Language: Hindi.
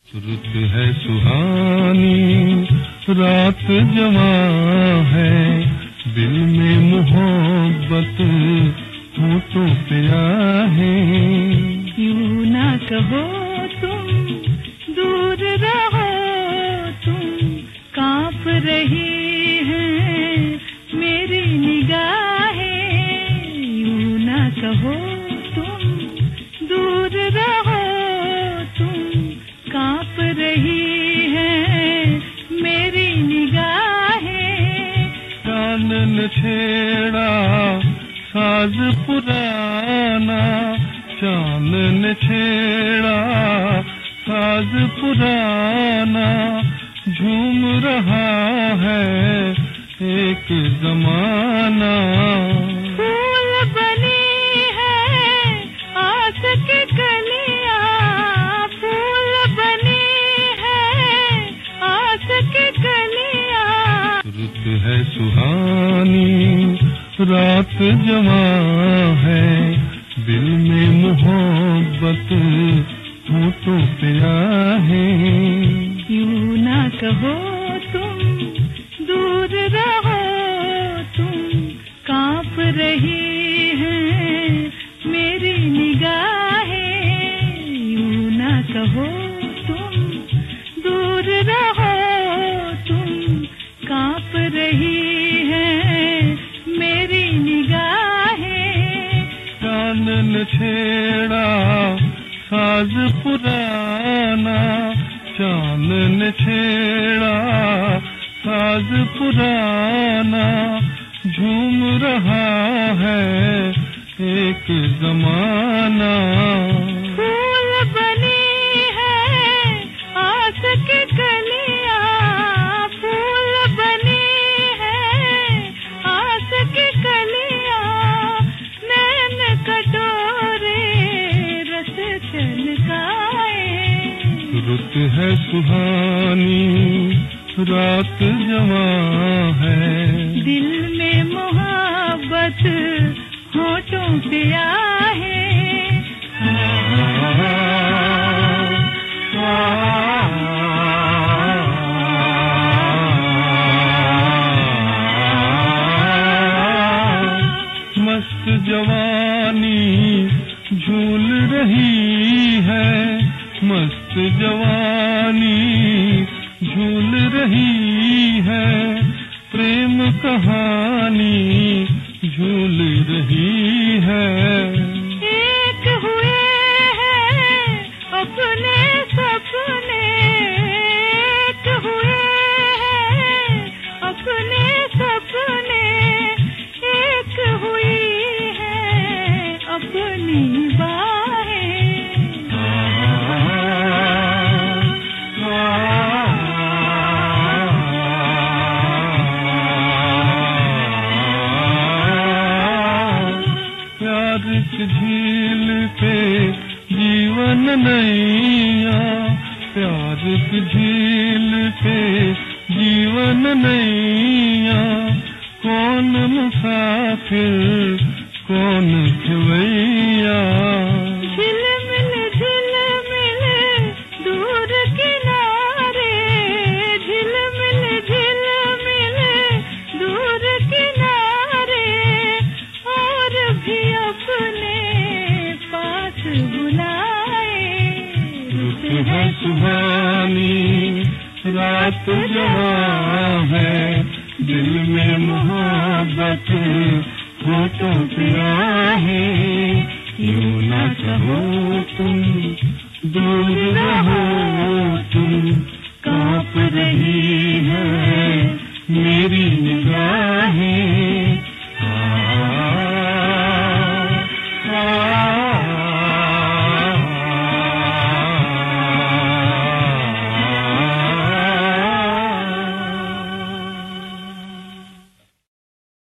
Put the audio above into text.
रुत है सुहानी, रात जवां है, दिल में मोहब्बत होठों पे आहे। यूं ना कहो तुम, दूर रहो तुम, कांप रही हैं मेरी निगाहें। यूं ना कहो तुम, दूर रहो तुम, कांप रही हैं मेरी निगाहें। चांदन छेड़ा साज पुराना, चांदन छेड़ा साज पुराना, झूम रहा है एक जमाना। फूल बनी है आस की कलियां, फूल बनी है आस की कलियां। रुत है सुहानी, रात जवां है, दिल में मोहब्बत होठों पे आहे। यूं ना कहो तुम, दूर रहो तुम, कांप रही हैं मेरी निगाहें। यूं ना कहो तुम, दूर रहो तुम, कांप रही हैं मेरी निगाहें। चांदन छेड़ा साज पुराना, चांदन छेड़ा साज पुराना, झूम रहा है एक जमाना। फूल बनी है आस की कलियां, फूल बनी है आस की कलियां। नैन कटोरे रस छलकाए। रुत है सुहानी, रात जवां है, दिल में मोहब्बत होठों पे आहे। मस्त जवानी झूल रही है, मस्त जवानी झूल रही है, प्रेम कहानी झूल रही है। एक हुए हैं अपने सपने, एक हुए हैं अपने सपने, एक हुई है अपनी बाहें। झील पे जीवन नैया, प्यार की झील पे जीवन नैया, कौन मुसाफिर कौन खवैया। झिलमिल झिलमिल दूर किनारे, झिलमिल झिलमिल दूर किनारे, और भी अपने पास बुलाए। रुत है सुहानी, रात जवां है, दिल में मोहब्बत होठों पे आहे। यूं ना कहो तुम, दूर रहो तुम, कांप रही